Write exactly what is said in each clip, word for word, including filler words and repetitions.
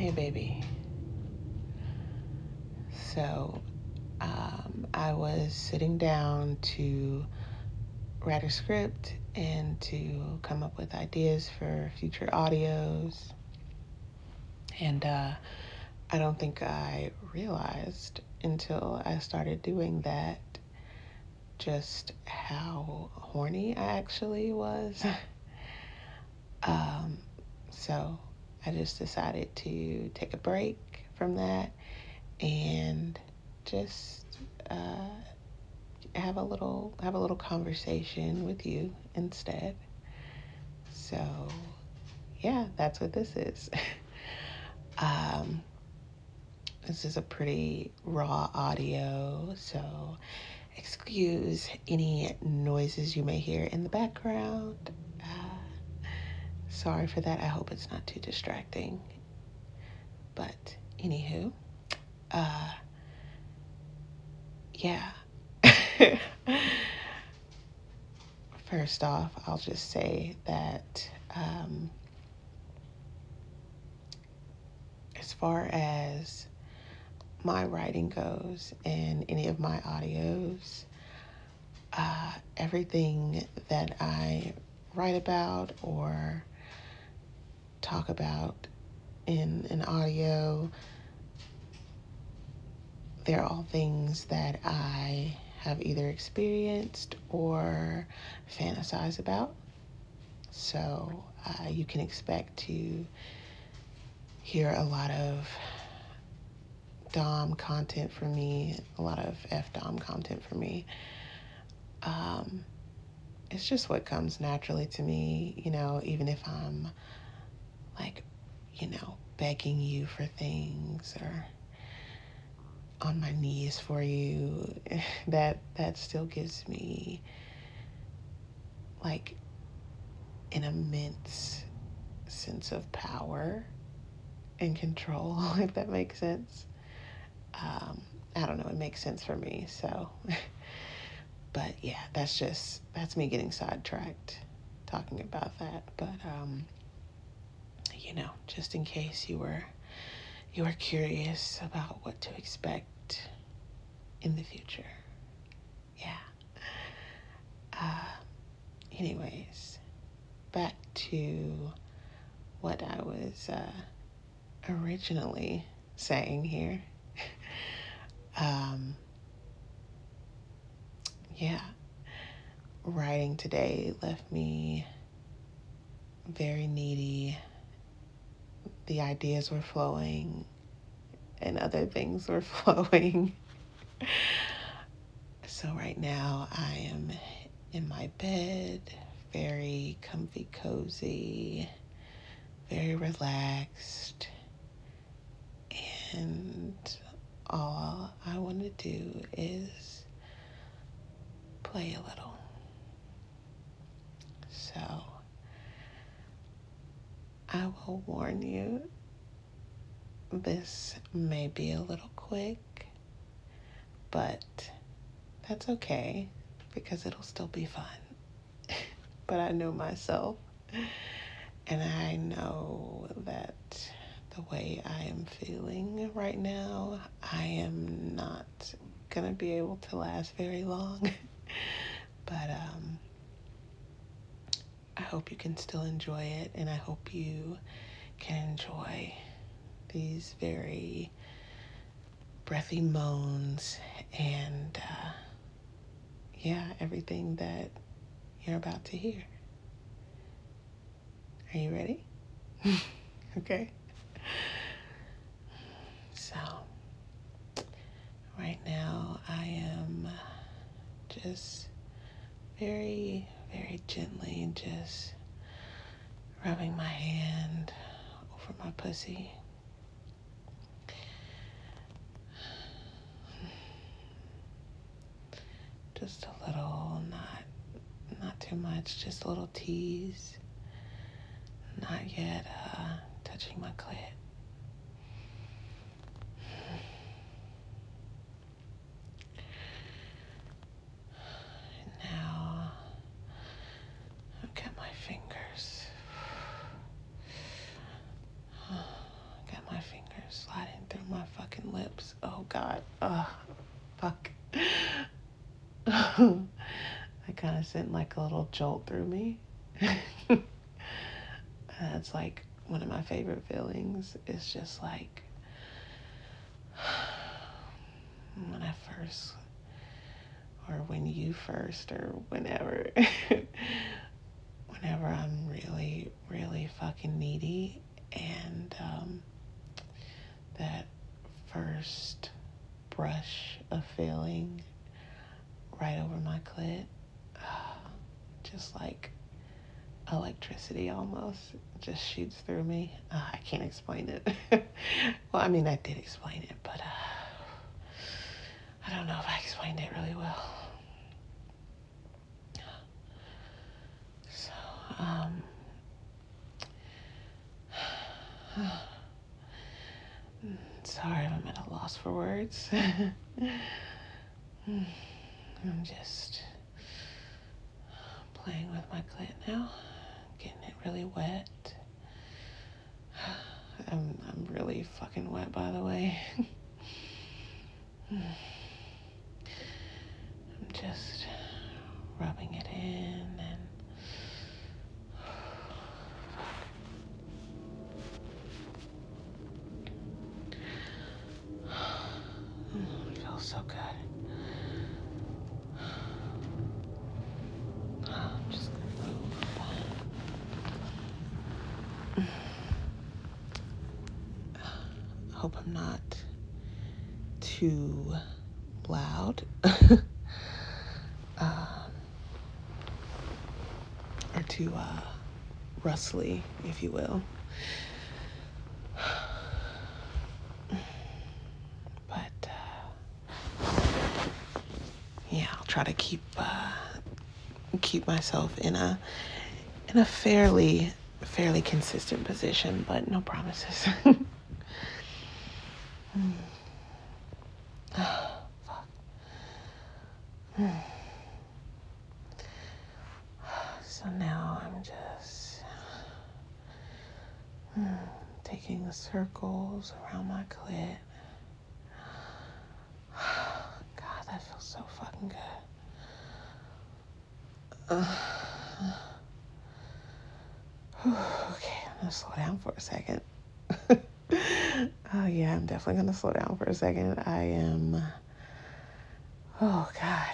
Hey, baby. So, um, I was sitting down to write a script and to come up with ideas for future audios. And uh, I don't think I realized until I started doing that just how horny I actually was. um, so, I just decided to take a break from that and just uh, have a little have a little conversation with you instead. So yeah, that's what this is. um, this is a pretty raw audio, so excuse any noises you may hear in the background. Uh, sorry for that. I hope it's not too distracting. But anywho, uh, yeah. First off, I'll just say that um, as far as my writing goes and any of my audios, uh, everything that I write about or talk about in an audio, they're all things that I have either experienced or fantasize about. So uh, you can expect to hear a lot of Dom content from me, a lot of F Dom content from me. Um, it's just what comes naturally to me, you know, even if I'm like, you know, begging you for things or on my knees for you, that that still gives me like an immense sense of power and control, if that makes sense. Um, I don't know, it makes sense for me, so but yeah, that's just that's me getting sidetracked talking about that. But um, you know, just in case you were you were curious about what to expect in the future. Yeah. Uh, anyways, back to what I was uh, originally saying here. um, yeah, writing today left me very needy. The ideas were flowing and other things were flowing. So right now I am in my bed, very comfy, cozy, very relaxed, and all I want to do is play a little. So I will warn you, this may be a little quick, but that's okay because it'll still be fun. But I know myself, and I know that the way I am feeling right now, I am not going to be able to last very long. But um, I hope you can still enjoy it, and I hope you can enjoy these very breathy moans and uh, yeah, everything that you're about to hear. Are you ready? Okay. So, right now I am just very, very gently just rubbing my hand over my pussy. Just a little, not not too much, just a little tease. Not yet uh, touching my clit. And now I've got my fingers. Got my fingers sent like a little jolt through me. That's like one of my favorite feelings. It's just like when I first, or when you first, or whenever, whenever I'm really, really fucking needy, and um, that first brush of feeling right over my clit, uh, just like electricity almost just shoots through me. Uh, I can't explain it. Well, I mean, I did explain it, but uh, I don't know if I explained it really well. So, um, sorry if I'm at a loss for words. I'm just playing with my clit now, getting it really wet. I'm I'm really fucking wet, by the way. I'm just rubbing it in and it feels so good. I'm just gonna move. I hope I'm not too loud. um, or too uh, rustly, if you will. But uh, yeah, I'll try to keep uh, keep myself in a in a fairly fairly consistent position, but no promises. mm. Oh, fuck. Mm. So now I'm just mm, taking the circles around my clit. God, that feels so fucking good. Uh, okay, I'm gonna slow down for a second. Oh yeah, I'm definitely gonna slow down for a second. I am, oh God.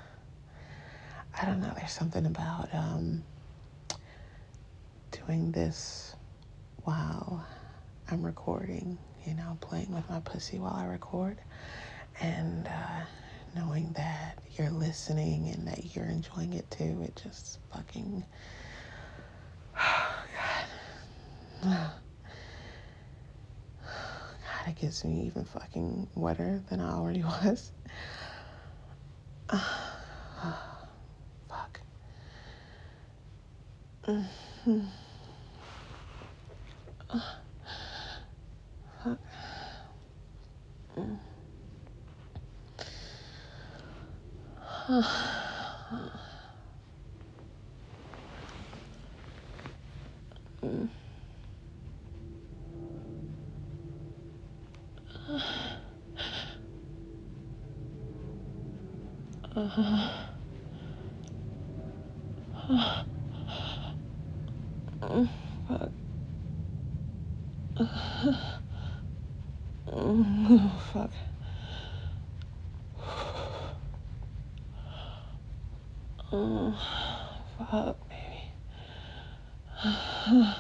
I don't know, there's something about um, doing this while I'm recording, you know, playing with my pussy while I record, and uh, knowing that you're listening and that you're enjoying it too. It just fucking, oh God. God, it gets me even fucking wetter than I already was. Fuck. Mm-hmm. Uh, fuck. Mm. Mm. Uh-huh. Mm. Fuck. Mm. Fuck. Oh, fuck, baby. Oh,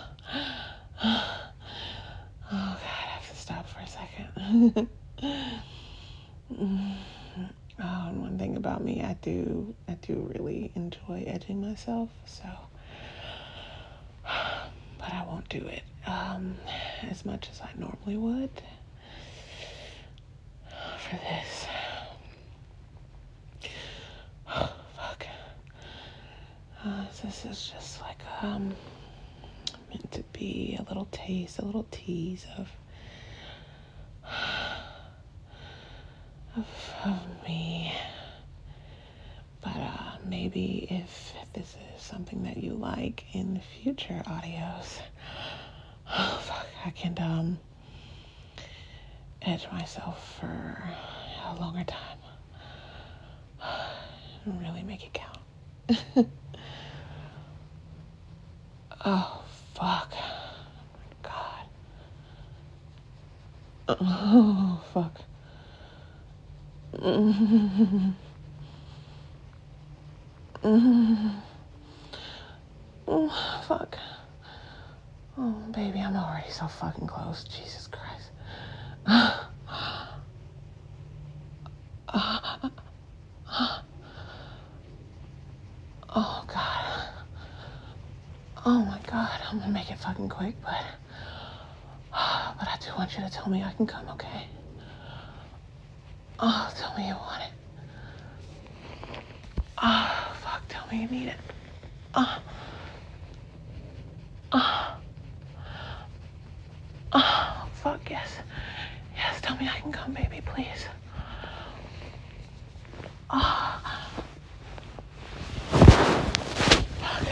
God, I have to stop for a second. Oh, and one thing about me, I do, I do really enjoy edging myself, so, but I won't do it um, as much as I normally would for this. Oh, fuck. Uh, this is just like um meant to be a little taste, a little tease of of, of me. But uh, maybe if this is something that you like in future audios, oh fuck, I can um edge myself for a longer time and really make it count. Oh, fuck. God. Oh, fuck. Mm-hmm. Mm-hmm. Oh, fuck. Oh, baby, I'm already so fucking close. Jesus Christ. Oh, God. Oh, my God. I'm gonna make it fucking quick, but... But I do want you to tell me I can come, okay? Oh, tell me you want it. Oh, fuck, tell me you need it. Oh. Oh. Oh, fuck, yes. Yes, tell me I can come, baby, please. Oh. Fuck.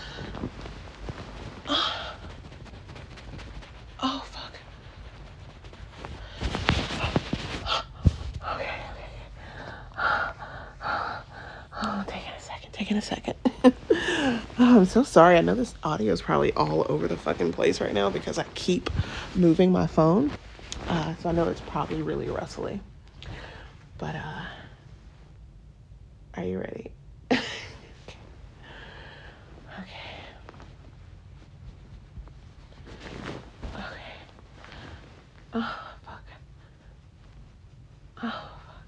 Oh. Oh, fuck. Okay, okay. Oh, taking a second, taking a second. Oh, I'm so sorry. I know this audio is probably all over the fucking place right now because I keep moving my phone. Uh, so I know it's probably really rustly. But, uh, are you ready? Okay. Okay. Okay. Oh, fuck. Oh, fuck.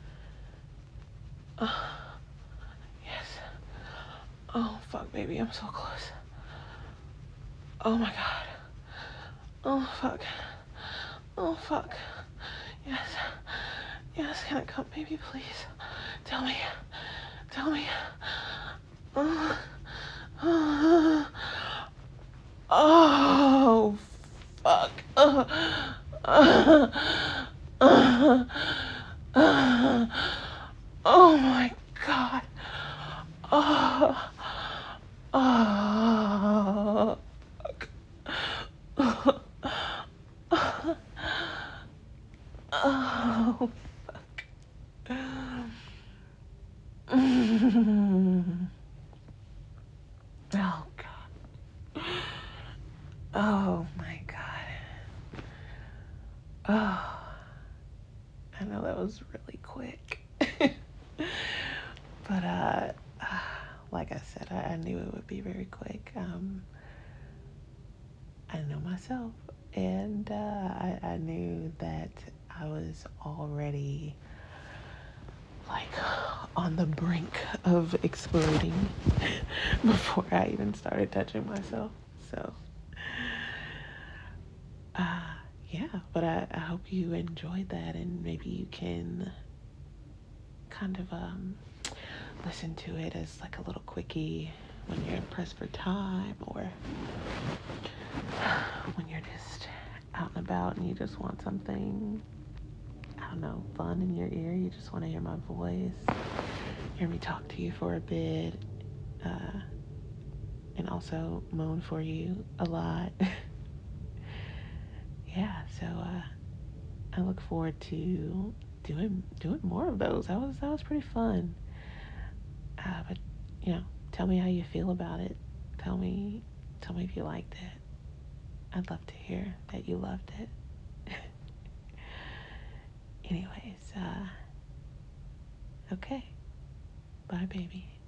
Oh, yes. Oh, fuck, baby. I'm so close. Oh, my God. Oh, fuck. Oh, fuck. Yes. Yes, can I come, baby, please? Tell me. Tell me. Oh, oh, oh fuck. Oh, oh, oh, oh my God. Oh, oh, oh, oh, fuck. Oh, God. Oh, my God. Oh, I know that was really quick. But, uh, like I said, I, I knew it would be very quick. Um, I know myself, and uh, I, I knew that I was already like on the brink of exploding before I even started touching myself. So, uh, yeah, but I, I hope you enjoyed that, and maybe you can kind of um, listen to it as like a little quickie when you're pressed for time, or when you're just out and about and you just want something, I don't know, fun in your ear. You just want to hear my voice, hear me talk to you for a bit, uh, and also moan for you a lot. Yeah, so uh, I look forward to doing doing more of those. That was that was pretty fun. Uh, but you know, tell me how you feel about it. Tell me tell me if you liked it. I'd love to hear that you loved it. Anyways, uh, okay. Bye, baby.